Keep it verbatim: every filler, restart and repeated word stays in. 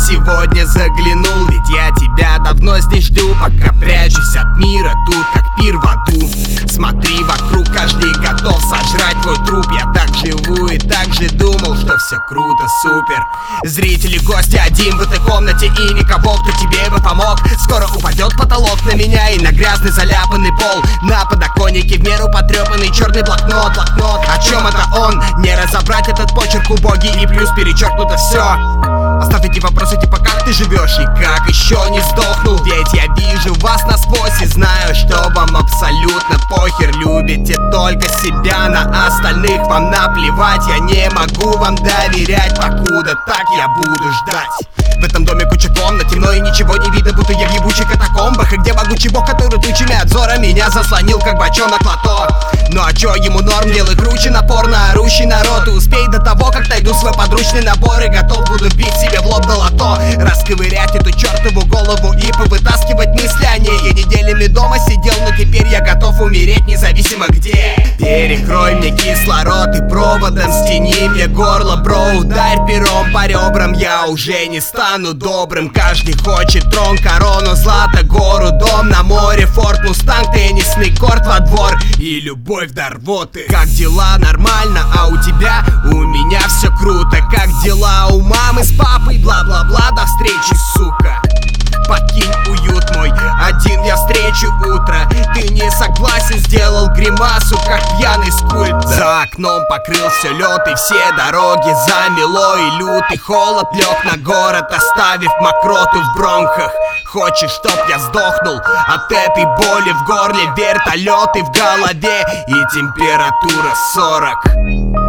сегодня заглянул, ведь я тебя давно здесь жду. Пока прячусь от мира, тут как пир в аду. Смотри вокруг, каждый готов сожрать твой труп. Я так живу и так же думал, что все круто, супер. Зрители, гости, один в этой комнате и никого, кто тебе бы помог. Скоро упадет потолок на меня и на грязный заляпанный пол. На подоконнике в меру потрепанный черный блокнот, блокнот. О чем это он? Не разобрать этот почерк убогий, и плюс перечеркнуто все. Оставь эти вопросы типа как ты живешь и как еще не сдохнул. Ведь я вижу вас насквозь и знаю, что вам абсолютно похер. Любите только себя, на остальных вам наплевать. Я не могу вам доверять, покуда так я буду ждать. В этом доме куча комнат, темно и ничего не видно, будто я в ебучих катакомбах. И где могучий бог, который тучами от зора меня заслонил, как бочонок лото. Ну а чё, ему норм, делай круче напор на орущий народ. И успей до того, как найду свой подручный набор, и готов буду бить себе в лоб на лото. Расковырять эту чертову голову и повытаскивать мысли о ней. Я неделями дома сидел, но теперь я готов умереть, независимо где. Перекрой мне кислород и проводом стяни мне горло, бро. Ударь пером по ребрам, я уже не стану добрым. Каждый хочет трон, корону, злато, гору, дом на море, форт, мустанг, теннисный корт во двор и любовь до рвоты. Как дела? Нормально, а у тебя? У меня все круто. Как дела у мамы с папой? Бла-бла-бла, до встречи, сука. Покинь уют мой, один я встречу утро. Ты не согласен, сделал гримасу, как пьяный скульптор. За окном покрылся лед и все дороги замело. И лютый холод лег на город, оставив мокроту в бронхах. Хочешь, чтоб я сдохнул от этой боли в горле? Вертолеты в голове и температура сорок.